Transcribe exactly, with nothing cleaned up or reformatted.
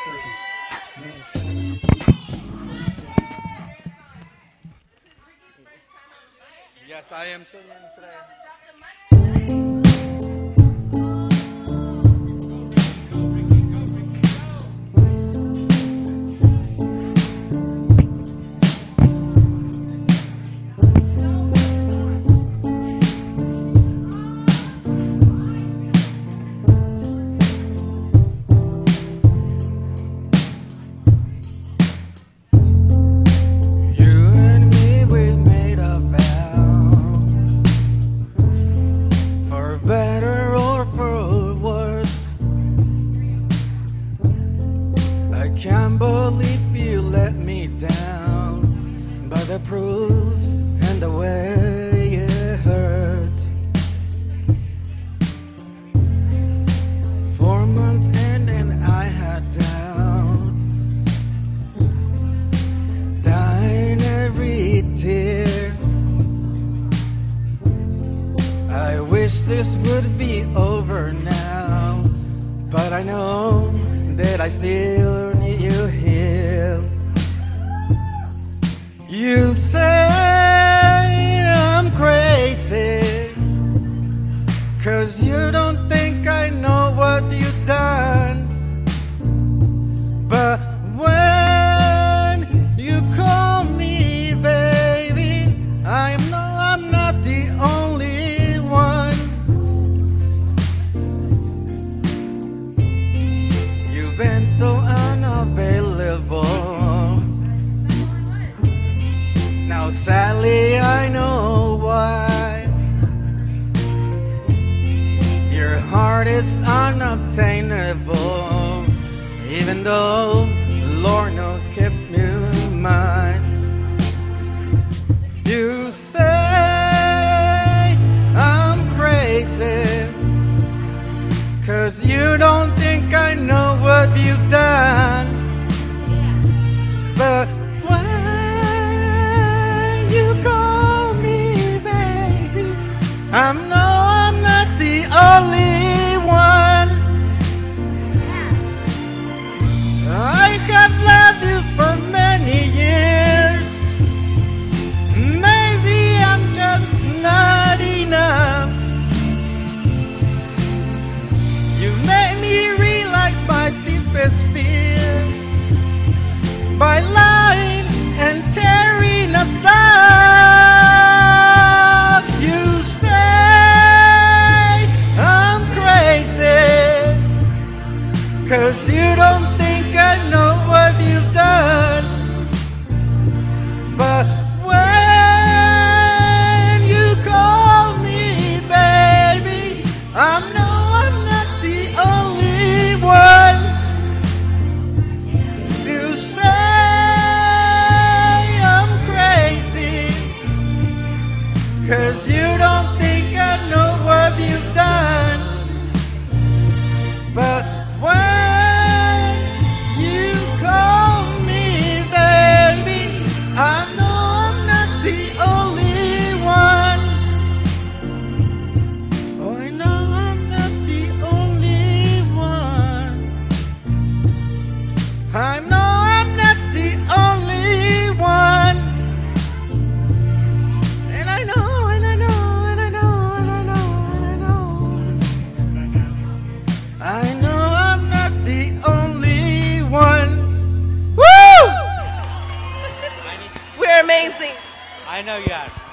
Yes, I am singing today. Can't believe you let me down, but the proofs and the way it hurts. Four months in and I had doubt, dying every tear. I wish this would be over now, but I know that I still need you here. You say I'm crazy, 'cause you don't think I know what you've done. But when you call me baby, I know I'm not the only one. You've been so unavailable. Now sadly I know why. Your heart is unobtainable, even though Lord no kept me in mind. You say I'm crazy, 'cause you don't think I know what you've done. But when you call me baby, I know I'm not the only one. I have loved you for many years. Maybe I'm just not enough. You made me realize my deepest fear by lying and tearing us up. You say I'm crazy, 'cause you don't think I know what you've done. But when you call me baby, I know I'm not the only one. You say I'm crazy, 'cause you don't think I know what you've done. But when you call me baby, I know I'm not the only one. Oh, I know I'm not the only one. I know I'm not the only one. And I know, and I know, and I know, and I know, and I know. I know I'm not the only one. Woo! We're amazing. I know you got it.